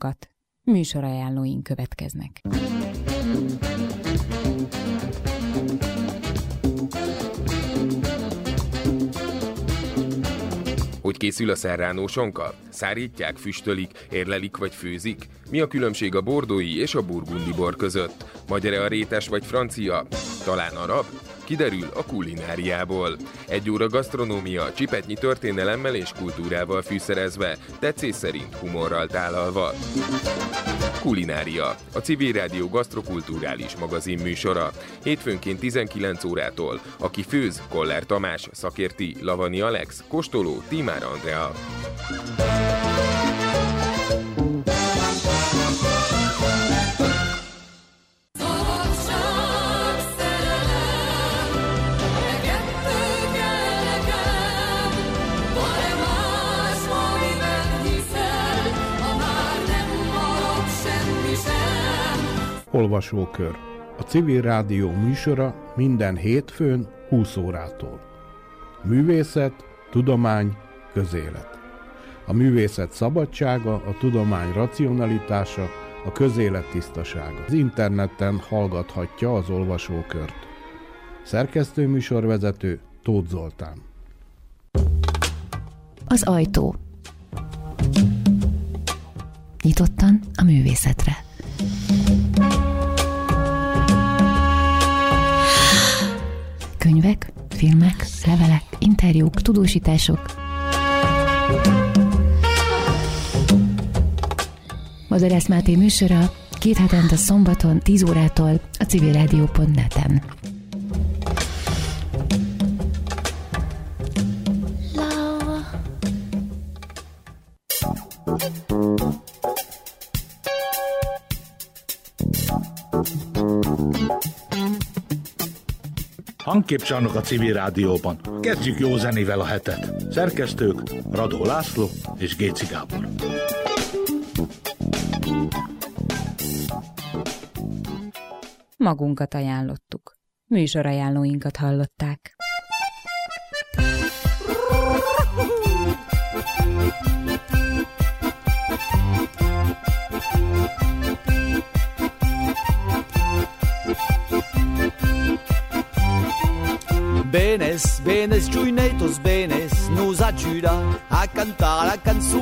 magunkat. Műsorajánlóink következnek. Hogy készül a serrano sonka? Szárítják, füstölik, érlelik vagy főzik? Mi a különbség a bordói és a burgundi bor között? Magyar-e a rétes vagy francia? Talán arab? Kiderül a kulináriából. 1 óra gasztronómia, csipetnyi történelemmel és kultúrával fűszerezve, tetszés szerint humorral tálalva. Kulinária, a Civil Rádió gasztrokulturális magazin műsora. Hétfőnként 19 órától. Aki főz, Koller Tamás, szakérti, Lavani Alex, kóstoló, Tímár Andrea. Olvasókör. A Civil Rádió műsora minden hétfőn 20 órától. Művészet, tudomány, közélet. A művészet szabadsága, a tudomány racionalitása, a közélet tisztasága. Az interneten hallgathatja az olvasókört. Szerkesztőműsorvezető Tóth Zoltán. Az ajtó. Nyitottan a művészetre. Könyvek, filmek, levelek, interjúk, tudósítások. Madarász Máté műsora 2 hetente szombaton 10 órától a civilradio.net-en. Hangképcsarnok a Civil Rádióban. Kezdjük jó zenével a hetet. Szerkesztők Radó László és Géci Gábor. Magunkat ajánlottuk. Műsorajánlóinkat hallották. Benes, benes, giuinetos benes, nos ajuda a cantar la cançó